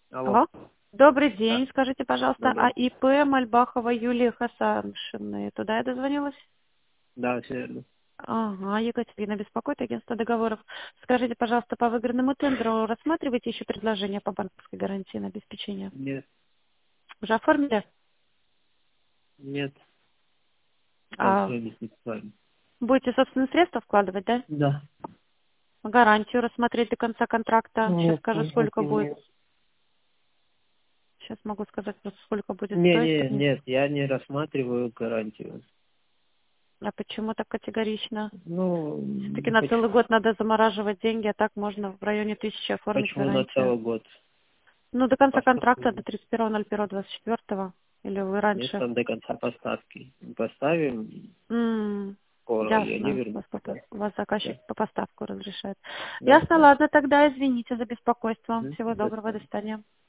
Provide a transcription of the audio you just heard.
Алло, Алло. Добрый да, день. Скажите, пожалуйста, а добрый. ИП Мальбахова Юлия Хасаншины. Туда я дозвонилась? Да, все верно. Ага, Екатерина беспокоит, агентство договоров. Скажите, пожалуйста, по выигранному тендеру рассматриваете еще предложение по банковской гарантии на обеспечение? Нет, Уже оформили? нет, А большое не с вами. будете собственные средства вкладывать, да? Да. Гарантию рассмотреть до конца контракта. Сейчас Нет, скажу, нет, сколько будет. нет. Сейчас могу сказать, просто сколько будет Не, стоить, не, чтобы не... нет, я не рассматриваю гарантию. А почему так категорично? Ну, Все-таки на целый год надо замораживать деньги, а так можно в районе 1000 оформить почему на гарантию. целый год? Ну, до конца контракта, до Поставку 31.01.24, или вы нет, раньше. там до конца поставки. Поставим скоро, и они Ясно. вернутся, да. Вас заказчик Да, по поставку разрешает. да, Ясно, да. ладно, тогда извините за беспокойство. Мгм. Всего До доброго, до свидания. свидания.